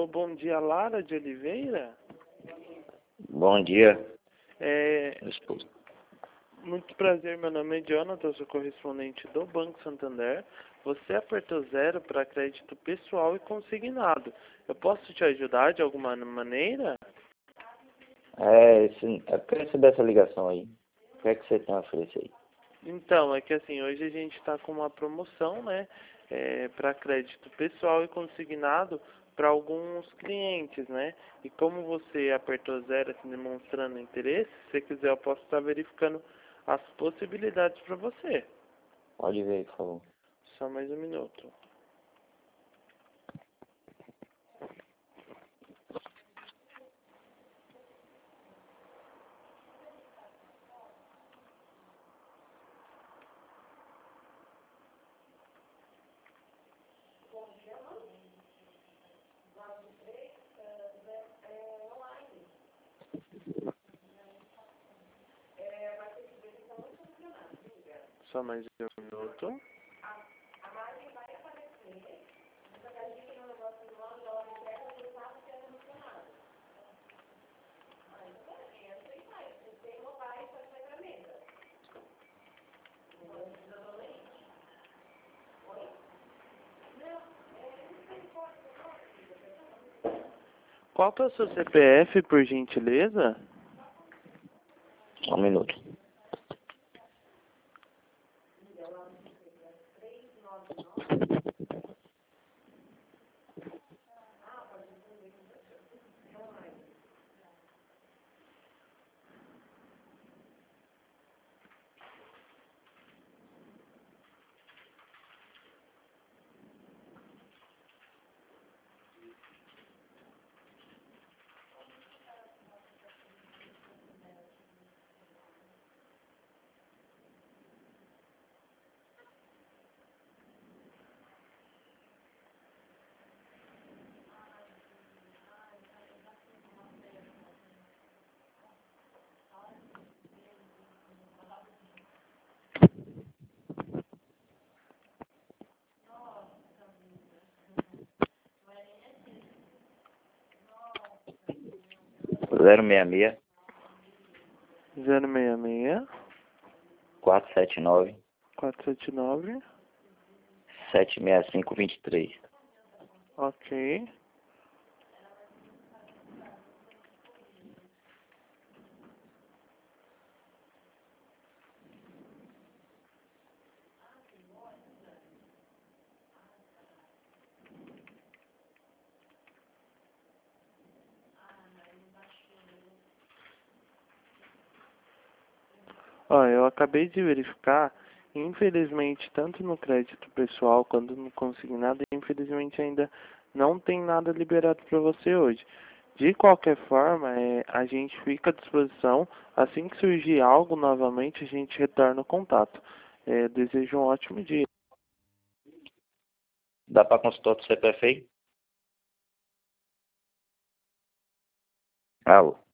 bom dia, Lara de Oliveira. Bom dia. Esposa. Muito prazer, meu nome é Jonathan, sou correspondente do Banco Santander. Você apertou 0 para crédito pessoal e consignado. Eu posso te ajudar de alguma maneira? Eu quero receber essa ligação aí. O que é que você tem a oferecer aí? Então, é que assim, hoje a gente está com uma promoção, né? Para crédito pessoal e consignado para alguns clientes, né? E como você apertou 0 assim, demonstrando interesse, se você quiser eu posso estar verificando as possibilidades para você. Pode ver, por favor. Só mais um minuto. Só mais um minuto. Qual que é o seu CPF, por gentileza? Um minuto. Zero 066 479 479. 76523. Ok. Ó, eu acabei de verificar, infelizmente, tanto no crédito pessoal quanto no consignado, infelizmente ainda não tem nada liberado para você hoje. De qualquer forma, a gente fica à disposição. Assim que surgir algo novamente, a gente retorna o contato. Desejo um ótimo dia. Dá para consultar o CPF aí? Alô?